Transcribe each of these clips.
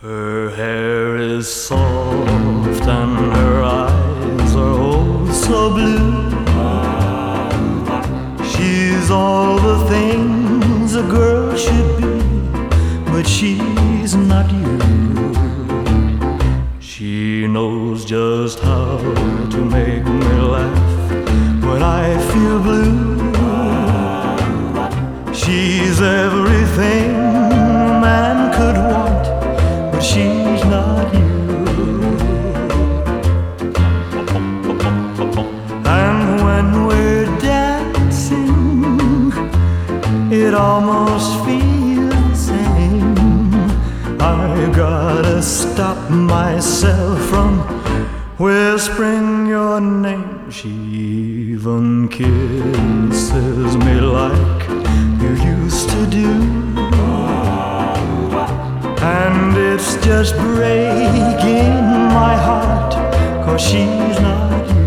Her hair is soft and her eyes are oh so blue. She's all the things a girl should be, but she's not you. She knows just how to make me laugh when I feel blue. She's everything a man could want, but she's not you. And when we're dancing, it almost feels the same. I gotta stop myself from whispering your name. She even kisses me like you used to do, and it's just breaking my heart, 'cause she's not you.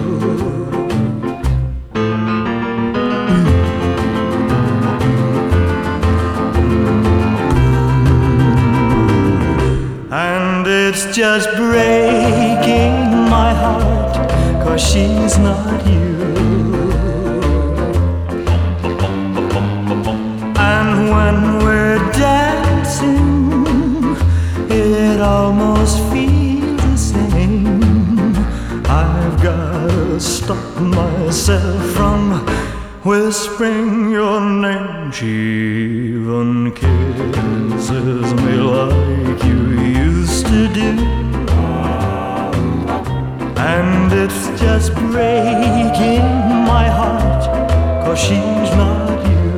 And it's just breaking my heart, 'cause she's not you. And when we're dancing, it almost feels the same. I've gotta stop myself from whispering your name. She even kisses me like you used to do, and it's just breaking my heart, 'cause she's not you.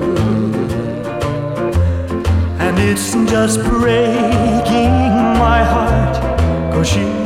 And it's just breaking my heart, 'cause she's